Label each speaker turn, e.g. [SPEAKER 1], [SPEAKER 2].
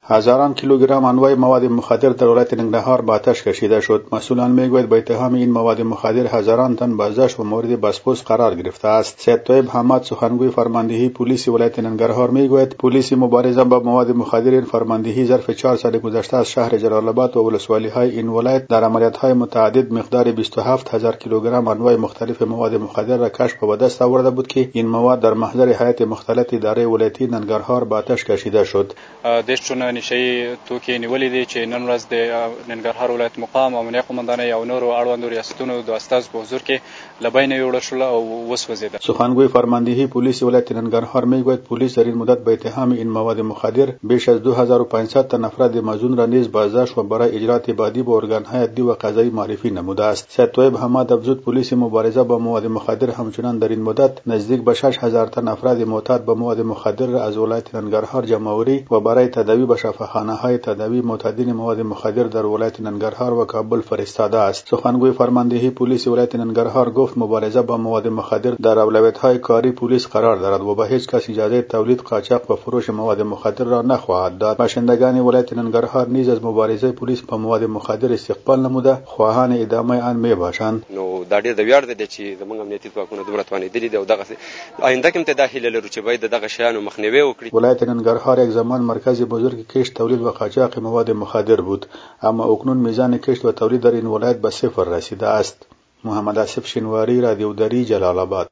[SPEAKER 1] هزاران کیلوگرم انواع مواد مخدر در ولایت ننگرهار به آتش کشیده شد. مسئولان میگویند به اتهام این مواد مخدر هزاران تن بازداشت و مورد بازپرس قرار گرفته است. سید طیب حماد سخنگوی فرماندهی پلیس ولایت ننگرهار میگوید پلیس مبارزه با مواد مخدر این فرماندهی ظرف 4 سال گذشته از شهر جلال آباد و ولسوالی‌های این ولایت در عملیات‌های متعدد مقدار 27000 کیلوگرم انواع مختلف مواد مخدر را کشف و به دست آورده بود که این مواد در محضر هیئت مختلط اداره ولایتی ننگرهار به آتش کشیده شد.
[SPEAKER 2] نشي توکي نیولې دي چې نن ورځ د ننګرهار ولایت مقام او امنیه قومندانۍ او نورو اړوندو ریاستونو د استازو په حضور کې له بینه ویوړل شول او وسوځېدل.
[SPEAKER 1] سخنگوی فرماندهی پلیس ولایت ننگرهار میگوید پلیس در این مدت به اتهام این مواد مخدر بیش از 2500 تن افراد مظنون را نیز بازداشت و برای اجرات بعدی به ارگان‌های عدلی و قضایی معرفی نموده است. سید طیب حماد افزود پلیس مبارزه با مواد مخدر همچنان در این مدت نزدیک به 6000 تن افراد معتاد به مواد مخدر را از ولایت ننگرهار جمع‌آوری و برای تداوی به شفاخانه‌های تداوی معتادین مواد مخدر در ولایت ننگرهار و کابل فرستاده است. سخنگوی فرماندهی پلیس ولایت ننگرهار گفت مبارزه با مواد مخدر در اولویت‌های کاری پلیس قرار دارد و به هیچ کس اجازه تولید، قاچاق و فروش مواد مخدر را نخواهد داد. باشندگان ولایت ننگرهار نیز از مبارزه پلیس با مواد مخدر استقبال نموده خواهان ادامه آن میباشند.
[SPEAKER 3] نو دا ډېر د ویاړ دی چې زموږ امنیتي ځواکونه دومره توانېدلي دي او دغه آینده کې هم ته دا هیله لرو چې باید دغه شیانو مخنیوی وکړي.
[SPEAKER 1] ولایت ننگرهار یک زمان مرکز بزرگ کشت، تولید و قاچاق مواد مخدر بود، اما اکنون میزان کشت و تولید در این ولایت به صفر رسیده است. محمد آصف شینواری، رادیو دری، جلال آباد.